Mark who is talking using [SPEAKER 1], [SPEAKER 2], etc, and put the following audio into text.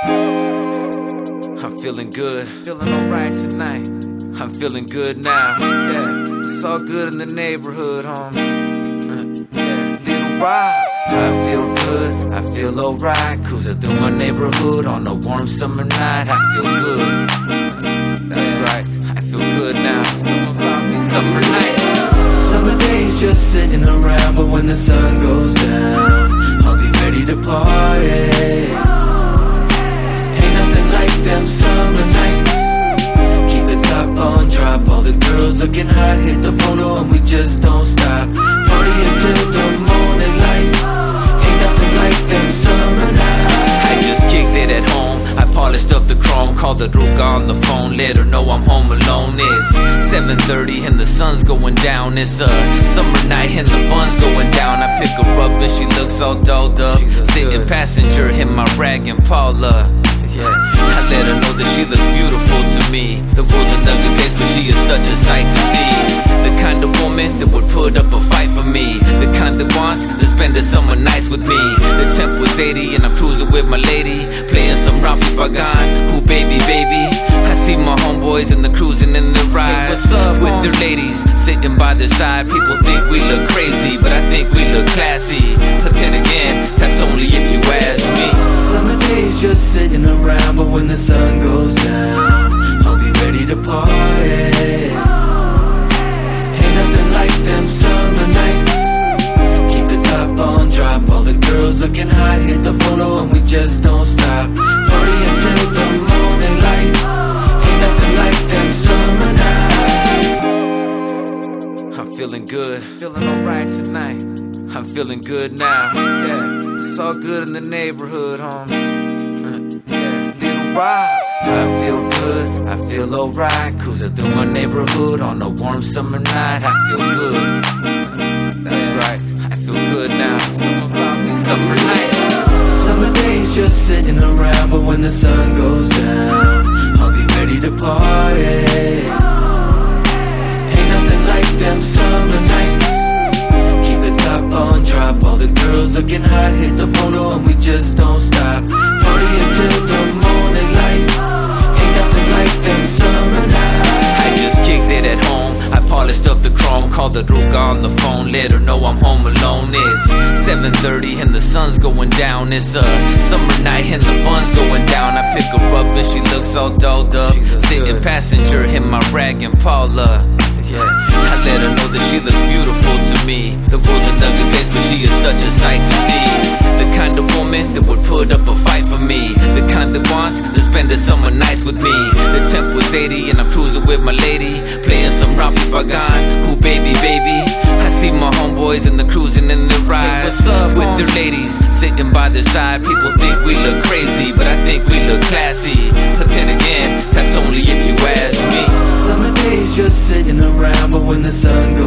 [SPEAKER 1] I'm feeling good, feeling alright tonight. I'm feeling good now, yeah. It's all good in the neighborhood, homes. Yeah, little ride. I feel good, I feel alright. Cruising through my neighborhood on a warm summer night. I feel good, that's right. I feel good now. These summer nights,
[SPEAKER 2] summer days just sitting around, but when the sun goes down, I'll be ready to party. Ain't nothing like them summer nights. Keep the top on drop, all the girls looking hot, hit the photo and we just don't stop. Party until the morning light. Ain't nothing like them summer nights.
[SPEAKER 1] I just kicked it at home. I polished up the chrome, called the Ruka on the phone, let her know I'm home alone. It's 7:30 and the sun's going down. It's a summer night and the fun's going down. I pick her up and she looks all dolled up, sitting passenger in my rag and Paula. Yeah, I let her know that she looks beautiful to me. The world's an ugly place, but she is such a sight to see. The kind of woman that would put up a fight for me. The kind that wants to spend the summer nights with me. The temp was 80 and I'm cruising with my lady, playing some Rafi Pagan. Who baby, baby? I see my homeboys and the cruising in the ride, with their ladies sitting by their side. People think we look crazy, but I think we look classy. But then again, that's only if you ask me.
[SPEAKER 2] Summer days just sitting around, but when the sun goes down, I'll be ready to party. Ain't nothing like them summer nights. Keep the top on drop, all the girls looking hot, hit the photo and we just don't stop. Party until the morning light. Ain't nothing like them summer nights.
[SPEAKER 1] I'm feeling good, feeling alright tonight. I'm feeling good now, yeah. It's all good in the neighborhood, homes. Yeah, little ride. I feel good, I feel alright. Cruising through my neighborhood on a warm summer night. I feel good, that's right. I feel good now. These summer nights,
[SPEAKER 2] summer days just sitting around, but when the sun goes down, I'll be ready to party. Ain't nothing like them summer nights. Keep the top on drop, all the girls looking hot, hit the photo and we just don't stop. Party until the morning light. Ain't nothing like them summer nights.
[SPEAKER 1] I just kicked it at home. I polished up the chrome, called the Ruka on the phone, let her know I'm home alone. It's 7:30 and the sun's going down. It's a summer night and the fun's going down. I pick her up and she looks all dolled up, sitting passenger in my rag and Paula. Yeah, I let her know that she looks beautiful to me. The world's an ugly place, but she is such a sight to see. The kind of woman that would put up a fight for me. The kind that wants to spend the summer nights with me. The temp was 80 and I'm cruising with my lady, playing some Rafi Pagan. Who baby, baby? I see my homeboys and the cruising in the ride, with their ladies sitting by their side. People think we look crazy, but I think we look classy. But then again, that's only if you ask me.
[SPEAKER 2] Summer days just sitting around, but when the sun goes